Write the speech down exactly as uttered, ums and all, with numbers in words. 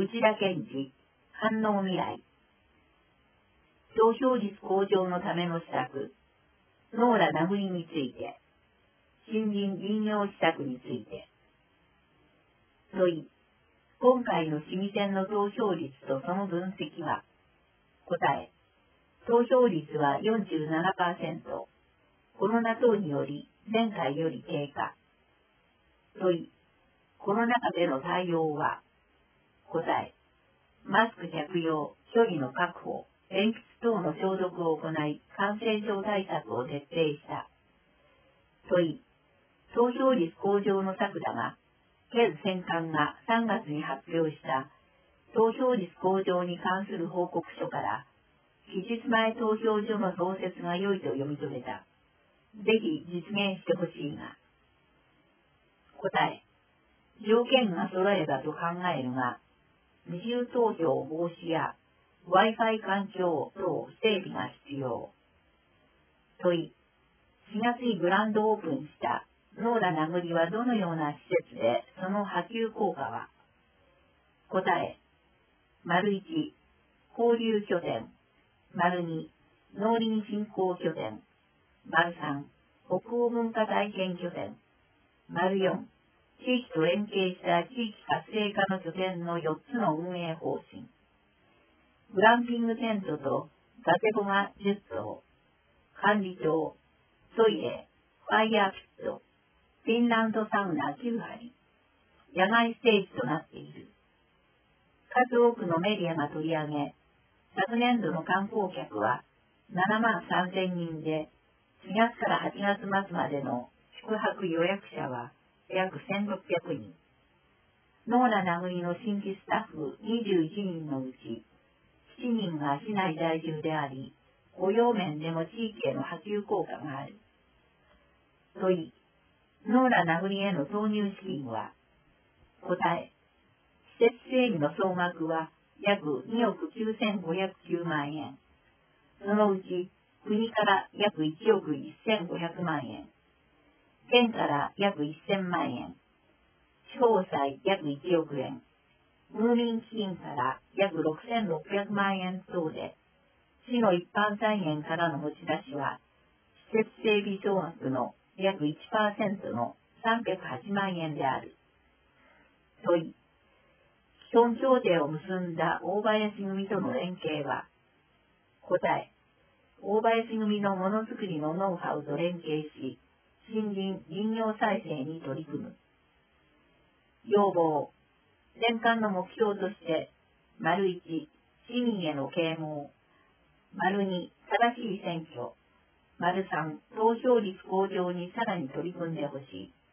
内田健二、反応未来。投票率向上のための施策、ノーラ名振りについて、新人林業施策について。問い、今回の市議選の投票率とその分析は、答え、投票率は よんじゅうななパーセント、コロナ等により前回より低下。問い、コロナ禍での対応は、答え、マスク着用、距離の確保、鉛筆等の消毒を行い、感染症対策を徹底した。問い、投票率向上の策だが、県選管がさんがつに発表した投票率向上に関する報告書から、期日前投票所の創設が良いと読み取れた。ぜひ実現してほしいが。答え、条件が揃えばと考えるが、二重投票防止や Wi-Fi 環境等整備が必要。問い、しがつにグランドオープンしたノーラ名振はどのような施設でその波及効果は。答え、丸いち、交流拠点、丸に、農林振興拠点、丸さん、北欧文化体験拠点、丸よん、地域と連携した地域活性化の拠点のよっつの運営方針。グランピングテントとガゼボがじゅっとう、管理棟、トイレ、ファイヤーピット、フィンランドサウナきゅうはり、野外ステージとなっている。数多くのメディアが取り上げ、昨年度の観光客はななまんさんぜんにんで、しがつからはちがつまつまでの宿泊予約者は約せんろっぴゃくにん。ノーラ名振の新規スタッフにじゅういちにんのうち、しちにんが市内在住であり、雇用面でも地域への波及効果がある。問い、ノーラ名振への投入資金は、答え、施設整備の総額は約におくきゅうせんごひゃくきゅうまんえん。そのうち国から約いちおくせんごひゃくまんえん、県から約せんまんえん、地方債約いちおくえん、ムーミン基金から約ろくせんろっぴゃくまんえん等で、市の一般財源からの持ち出しは、施設整備総額の約 いちパーセント のさんびゃくはちまんえんである。問い、基本協定を結んだ大林組との連携は、答え、大林組のものづくりのノウハウと連携し、森林・林業再生に取り組む。要望、年間の目標として、丸いち、市民への啓蒙、丸に、正しい選挙、丸さん、投票率向上にさらに取り組んでほしい。